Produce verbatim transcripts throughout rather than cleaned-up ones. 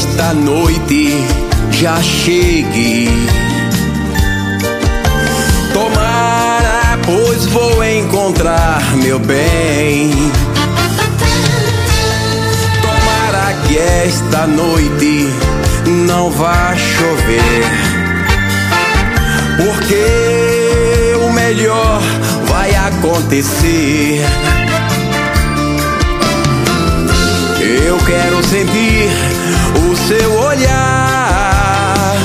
esta noite já chegue. Tomara, pois vou encontrar meu bem. Tomara que esta noite não vá chover, porque o melhor vai acontecer. Eu quero sentir o seu olhar,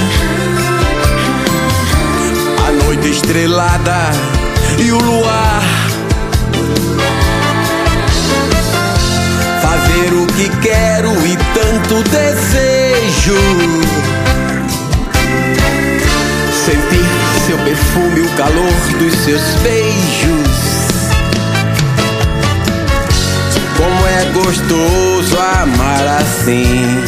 a noite estrelada e o luar. Fazer o que quero e tanto desejo, sentir seu perfume, o calor dos seus beijos. Como é gostoso amar assim,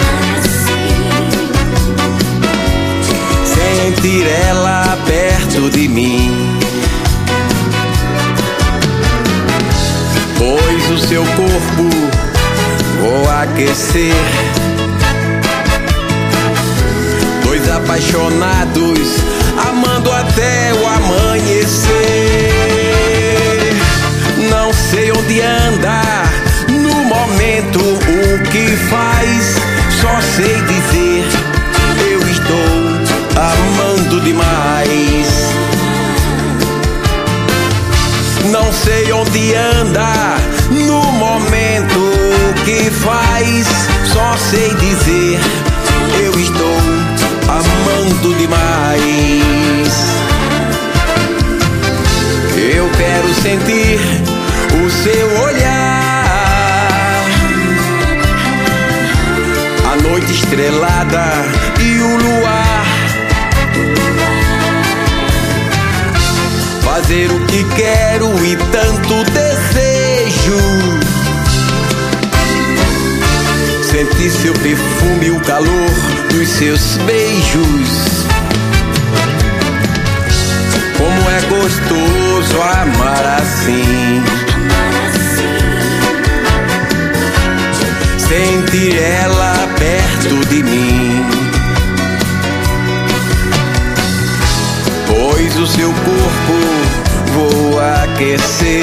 sentir ela perto de mim, pois o seu corpo vou aquecer. Dois apaixonados amando até o amanhecer. Não sei onde anda, no momento o que faz, só sei dizer: eu estou amando demais. Não sei onde anda, no momento o que faz, só sei dizer: eu estou amando demais. Eu quero sentir o seu olhar, a noite estrelada e o luar. Fazer o que quero e tanto desejo, sentir seu perfume, o calor dos seus beijos. Como é gostoso amar assim, sentir ela perto de mim, pois o seu corpo vou aquecer.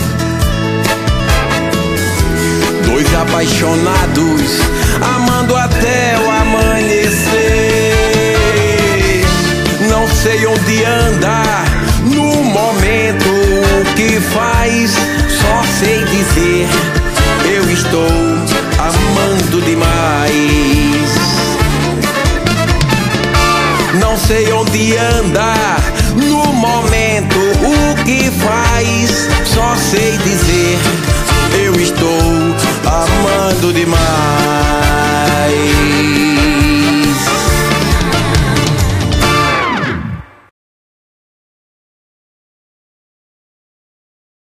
Dois apaixonados amando até o amanhecer. Não sei onde anda, no momento o que faz, só sei dizer: eu estou amando demais. Não sei onde anda, no momento o que faz, só sei dizer: eu estou amando demais.